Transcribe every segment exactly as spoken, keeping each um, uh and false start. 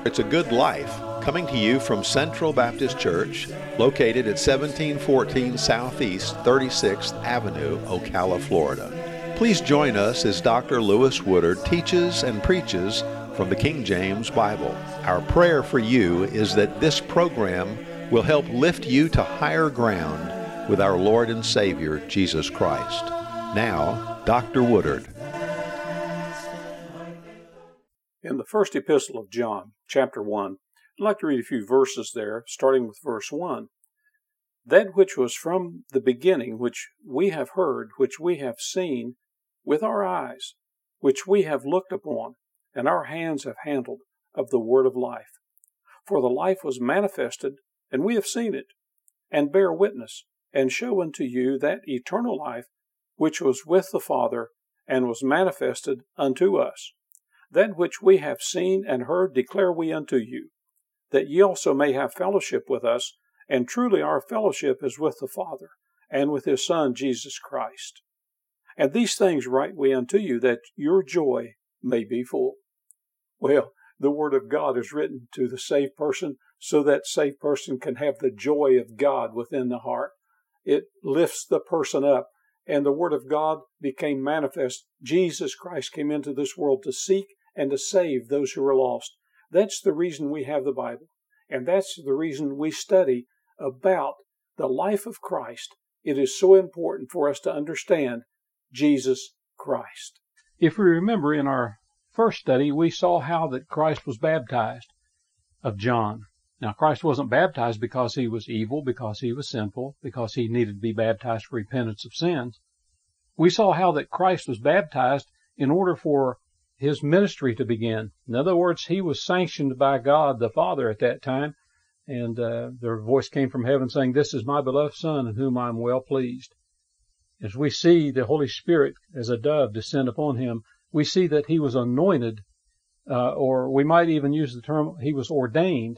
It's a Good Life, coming to you from Central Baptist Church, located at seventeen fourteen Southeast thirty-sixth Avenue, Ocala, Florida. Please join us as Doctor Lewis Woodard teaches and preaches from the King James Bible. Our prayer for you is that this program will help lift you to higher ground with our Lord and Savior, Jesus Christ. Now, Doctor Woodard. In the first epistle of John, chapter one, I'd like to read a few verses there, starting with verse one. That which was from the beginning, which we have heard, which we have seen with our eyes, which we have looked upon, and our hands have handled, of the word of life. For the life was manifested, and we have seen it, and bear witness, and show unto you that eternal life which was with the Father, and was manifested unto us. That which we have seen and heard declare we unto you, that ye also may have fellowship with us, and truly our fellowship is with the Father, and with his Son Jesus Christ. And these things write we unto you, that your joy may be full. Well, the Word of God is written to the saved person, so that saved person can have the joy of God within the heart. It lifts the person up, and the Word of God became manifest. Jesus Christ came into this world to seek and to save those who are lost. That's the reason we have the Bible. And that's the reason we study about the life of Christ. It is so important for us to understand Jesus Christ. If we remember in our first study, we saw how that Christ was baptized of John. Now, Christ wasn't baptized because he was evil, because he was sinful, because he needed to be baptized for repentance of sins. We saw how that Christ was baptized in order for his ministry to begin. In other words, he was sanctioned by God the Father at that time, and uh, their voice came from heaven saying, "This is my beloved Son, in whom I am well pleased." As we see the Holy Spirit as a dove descend upon him, we see that he was anointed, uh, or we might even use the term, he was ordained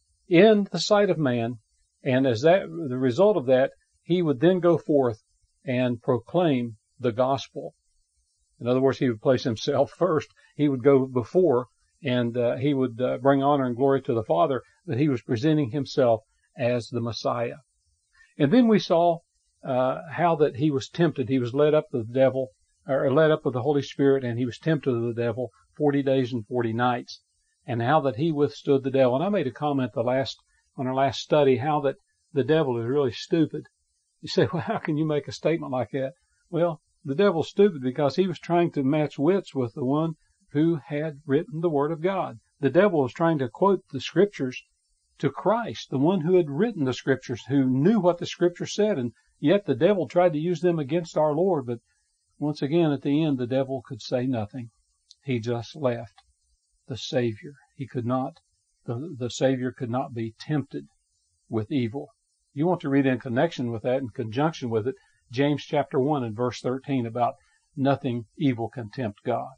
in the sight of man, and as that the result of that, he would then go forth and proclaim the gospel. In other words, he would place himself first. He would go before, and uh, he would uh, bring honor and glory to the Father, that he was presenting himself as the Messiah. And then we saw uh, how that he was tempted. He was led up to the devil, or led up with the Holy Spirit, and he was tempted of the devil forty days and forty nights, and how that he withstood the devil. And I made a comment the last on our last study, how that the devil is really stupid. You say, well, how can you make a statement like that? Well, the devil's stupid because he was trying to match wits with the one who had written the Word of God. The devil was trying to quote the Scriptures to Christ, the one who had written the Scriptures, who knew what the Scriptures said, and yet the devil tried to use them against our Lord. But once again, at the end, the devil could say nothing. He just left the Savior. He could not, the, the Savior could not be tempted with evil. You want to read in connection with that, in conjunction with it, James chapter one and verse thirteen, about nothing evil can tempt God.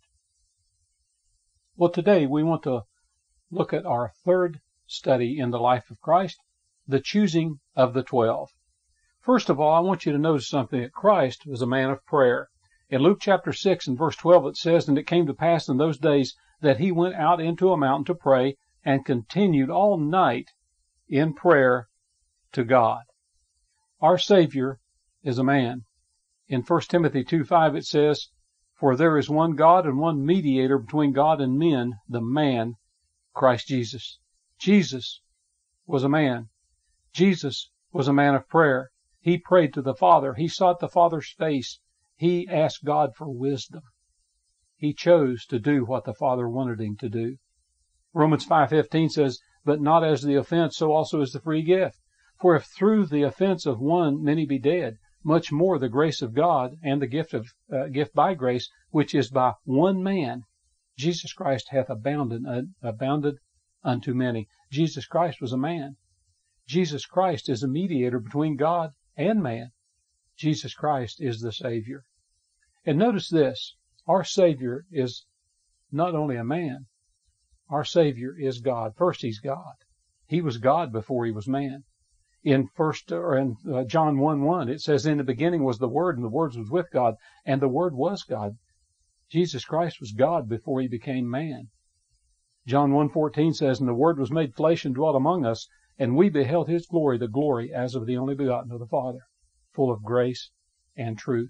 Well, today we want to look at our third study in the life of Christ, the choosing of the twelve. First of all, I want you to notice something, that Christ was a man of prayer. In Luke chapter six and verse twelve it says, "And it came to pass in those days that he went out into a mountain to pray, and continued all night in prayer to God." Our Savior is a man. In First Timothy two five it says, "For there is one God and one mediator between God and men, the man, Christ Jesus." Jesus was a man. Jesus was a man of prayer. He prayed to the Father. He sought the Father's face. He asked God for wisdom. He chose to do what the Father wanted him to do. Romans five fifteen says, "But not as the offense, so also is the free gift. For if through the offense of one many be dead, much more the grace of God and the gift of uh, gift by grace, which is by one man, Jesus Christ hath abounded, uh, abounded unto many." Jesus Christ was a man. Jesus Christ is a mediator between God and man. Jesus Christ is the Savior. And notice this, our Savior is not only a man, our Savior is God. First, he's God. He was God before he was man. In first or in uh, John one one, it says, "In the beginning was the Word, and the Word was with God, and the Word was God." Jesus Christ was God before he became man. John one fourteen says, "And the Word was made flesh and dwelt among us, and we beheld his glory, the glory as of the only begotten of the Father, full of grace and truth."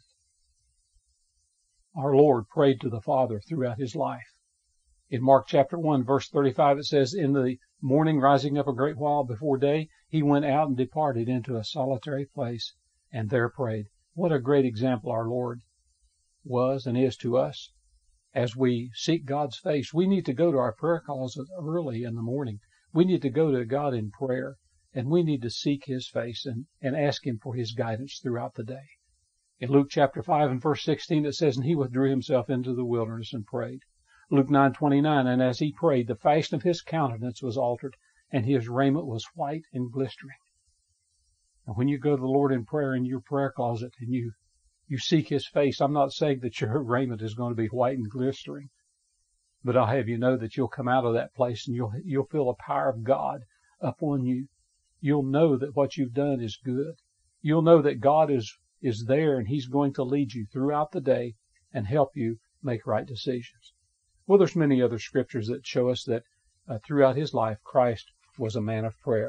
Our Lord prayed to the Father throughout his life. In Mark chapter one, verse thirty-five, it says, "In the morning, rising up a great while before day, he went out and departed into a solitary place, and there prayed." What a great example our Lord was and is to us. As we seek God's face, we need to go to our prayer closet early in the morning. We need to go to God in prayer, and we need to seek his face and, and ask him for his guidance throughout the day. In Luke chapter five and verse sixteen, it says, "And he withdrew himself into the wilderness and prayed." Luke nine twenty-nine, "And as he prayed, the fashion of his countenance was altered, and his raiment was white and glistering." And when you go to the Lord in prayer in your prayer closet and you you seek his face, I'm not saying that your raiment is going to be white and glistering, but I'll have you know that you'll come out of that place and you'll you'll feel the power of God upon you. You'll know that what you've done is good. You'll know that God is is there and he's going to lead you throughout the day and help you make right decisions. Well, there's many other scriptures that show us that uh, throughout his life, Christ was a man of prayer.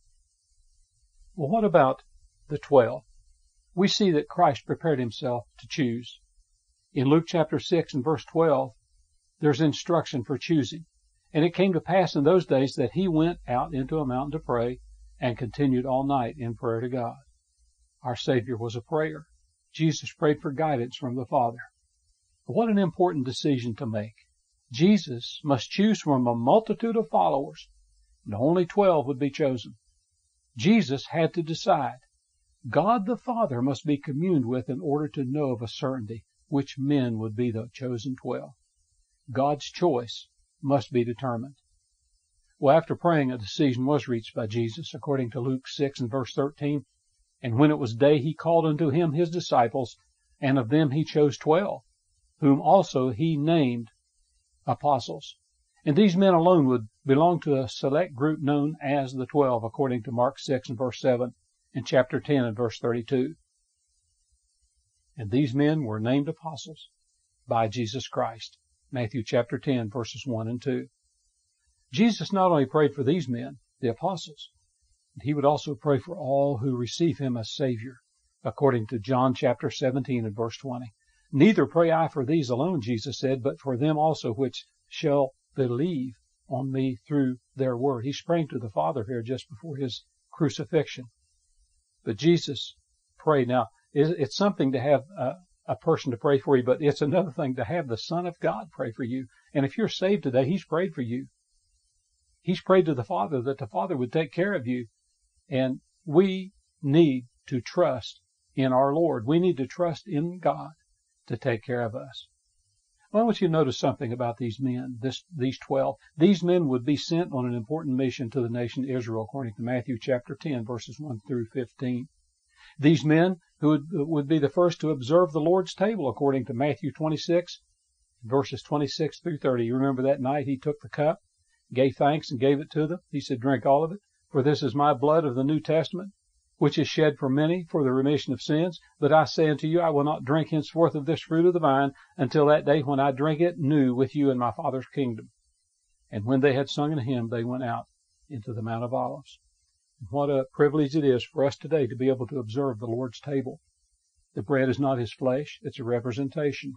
Well, what about the twelve? We see that Christ prepared himself to choose. In Luke chapter six and verse twelve, there's instruction for choosing. "And it came to pass in those days that he went out into a mountain to pray and continued all night in prayer to God." Our Savior was a prayer. Jesus prayed for guidance from the Father. What an important decision to make. Jesus must choose from a multitude of followers, and only twelve would be chosen. Jesus had to decide. God the Father must be communed with in order to know of a certainty which men would be the chosen twelve. God's choice must be determined. Well, after praying, a decision was reached by Jesus, according to Luke six and verse thirteen. "And when it was day, he called unto him his disciples, and of them he chose twelve, whom also he named apostles." And these men alone would belong to a select group known as the twelve, according to Mark six and verse seven and chapter ten and verse thirty-two. And these men were named apostles by Jesus Christ. Matthew chapter ten, verses one and two. Jesus not only prayed for these men, the apostles, but he would also pray for all who receive him as Savior, according to John chapter seventeen and verse twenty. "Neither pray I for these alone," Jesus said, "but for them also which shall believe on me through their word." He's praying to the Father here just before his crucifixion. But Jesus prayed. Now, it's something to have a, a person to pray for you, but it's another thing to have the Son of God pray for you. And if you're saved today, he's prayed for you. He's prayed to the Father that the Father would take care of you. And we need to trust in our Lord. We need to trust in God to take care of us. I want you to notice something about these men, this, these twelve. These men would be sent on an important mission to the nation Israel, according to Matthew chapter ten, verses one through fifteen. These men who would, would be the first to observe the Lord's table, according to Matthew twenty-six, verses twenty-six through thirty. You remember that night he took the cup, gave thanks, and gave it to them. He said, "Drink all of it, for this is my blood of the New Testament, which is shed for many for the remission of sins. But I say unto you, I will not drink henceforth of this fruit of the vine until that day when I drink it new with you in my Father's kingdom." And when they had sung a hymn, they went out into the Mount of Olives. And what a privilege it is for us today to be able to observe the Lord's table. The bread is not his flesh, it's a representation.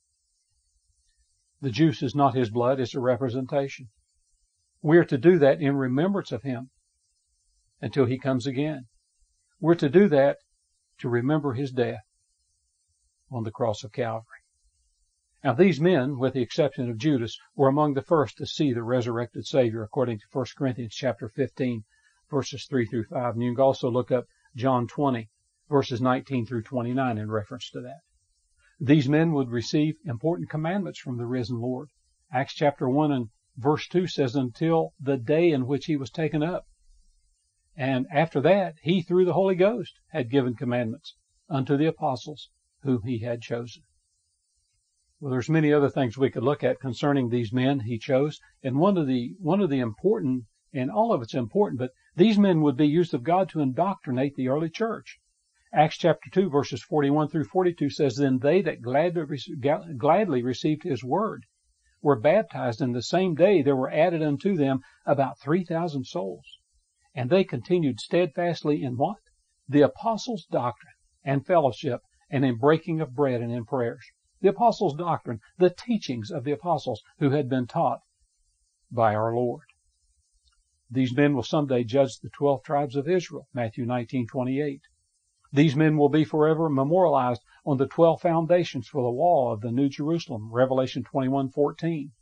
The juice is not his blood, it's a representation. We are to do that in remembrance of him until he comes again. We're to do that to remember his death on the cross of Calvary. Now, these men, with the exception of Judas, were among the first to see the resurrected Savior, according to First Corinthians chapter fifteen, verses three through five. And you can also look up John twenty, verses nineteen through twenty-nine in reference to that. These men would receive important commandments from the risen Lord. Acts chapter one and verse two says, "Until the day in which he was taken up." And after that, he, through the Holy Ghost, had given commandments unto the apostles whom he had chosen. Well, there's many other things we could look at concerning these men he chose. And one of the, one of the important, and all of it's important, but these men would be used of God to indoctrinate the early church. Acts chapter two, verses forty-one through forty-two says, "Then they that gladly, gladly received his word were baptized, and the same day there were added unto them about three thousand souls. And they continued steadfastly in what? The apostles' doctrine and fellowship, and in breaking of bread and in prayers. The apostles' doctrine, the teachings of the apostles who had been taught by our Lord. These men will someday judge the twelve tribes of Israel, Matthew nineteen twenty-eight. These men will be forever memorialized on the twelve foundations for the wall of the New Jerusalem, Revelation twenty-one fourteen.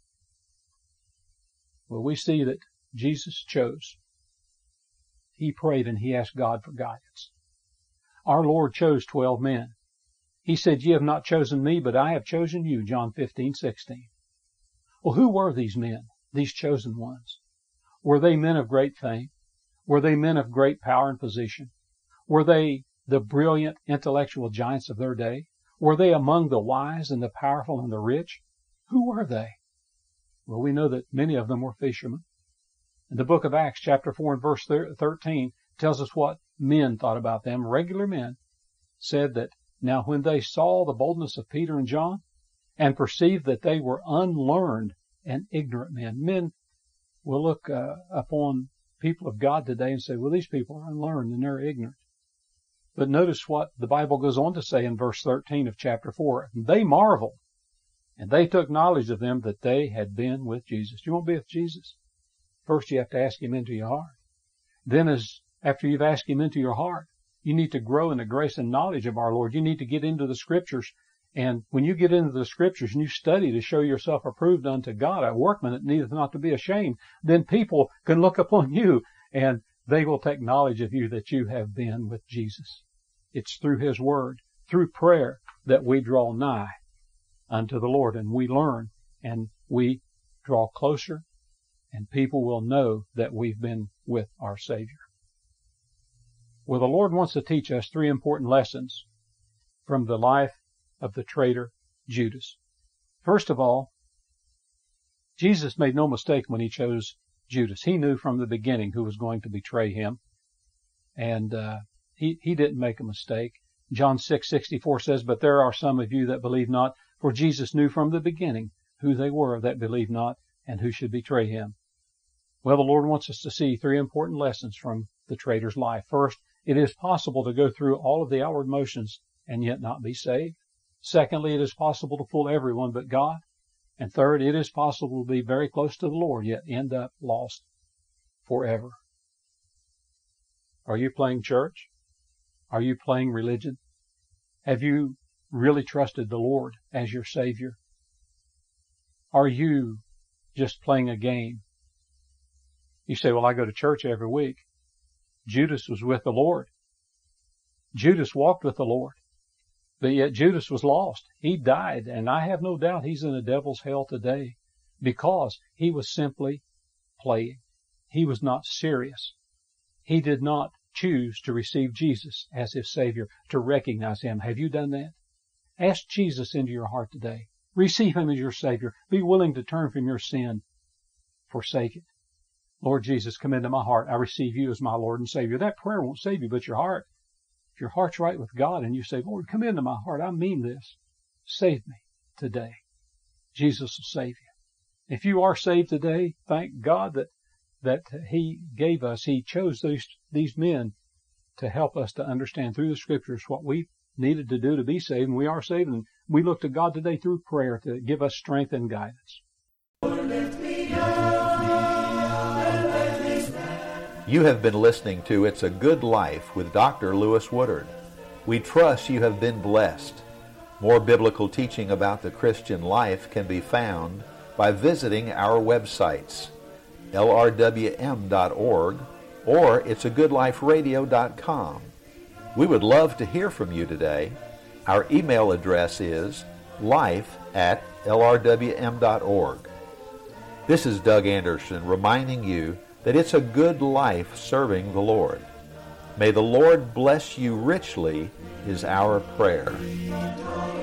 Well, we see that Jesus chose. He prayed and he asked God for guidance. Our Lord chose twelve men. He said, "Ye have not chosen me, but I have chosen you," John fifteen sixteen. Well, who were these men, these chosen ones? Were they men of great fame? Were they men of great power and position? Were they the brilliant intellectual giants of their day? Were they among the wise and the powerful and the rich? Who were they? Well, we know that many of them were fishermen. In the book of Acts, chapter four and verse thirteen, tells us what men thought about them. Regular men said that, "Now when they saw the boldness of Peter and John, and perceived that they were unlearned and ignorant men." Men will look uh, upon people of God today and say, well, these people are unlearned and they're ignorant. But notice what the Bible goes on to say in verse thirteen of chapter four. They marveled, and they took knowledge of them that they had been with Jesus. You want to be with Jesus? First, you have to ask him into your heart. Then, as after you've asked him into your heart, you need to grow in the grace and knowledge of our Lord. You need to get into the Scriptures. And when you get into the Scriptures and you study to show yourself approved unto God, a workman that needeth not to be ashamed, then people can look upon you and they will take knowledge of you that you have been with Jesus. It's through his word, through prayer, that we draw nigh unto the Lord, and we learn and we draw closer, and people will know that we've been with our Savior. Well, the Lord wants to teach us three important lessons from the life of the traitor Judas. First of all, Jesus made no mistake when he chose Judas. He knew from the beginning who was going to betray him, and uh, he, he didn't make a mistake. John six sixty-four says, "But there are some of you that believe not, for Jesus knew from the beginning who they were that believed not and who should betray him." Well, the Lord wants us to see three important lessons from the traitor's life. First, it is possible to go through all of the outward motions and yet not be saved. Secondly, it is possible to fool everyone but God. And third, it is possible to be very close to the Lord, yet end up lost forever. Are you playing church? Are you playing religion? Have you really trusted the Lord as your Savior? Are you just playing a game? You say, well, I go to church every week. Judas was with the Lord. Judas walked with the Lord. But yet Judas was lost. He died, and I have no doubt he's in the devil's hell today because he was simply playing. He was not serious. He did not choose to receive Jesus as his Savior, to recognize him. Have you done that? Ask Jesus into your heart today. Receive him as your Savior. Be willing to turn from your sin. Forsake it. Lord Jesus, come into my heart. I receive you as my Lord and Savior. That prayer won't save you, but your heart. If your heart's right with God and you say, Lord, come into my heart. I mean this. Save me today. Jesus will save you. If you are saved today, thank God that, that he gave us, he chose these, these men to help us to understand through the Scriptures what we needed to do to be saved, and we are saved. And we look to God today through prayer to give us strength and guidance. You have been listening to It's a Good Life with Doctor Lewis Woodard. We trust you have been blessed. More biblical teaching about the Christian life can be found by visiting our websites, L R W M dot org or it's a good life radio dot com. We would love to hear from you today. Our email address is life at L R W M dot org. This is Doug Anderson reminding you that it's a good life serving the Lord. May the Lord bless you richly is our prayer.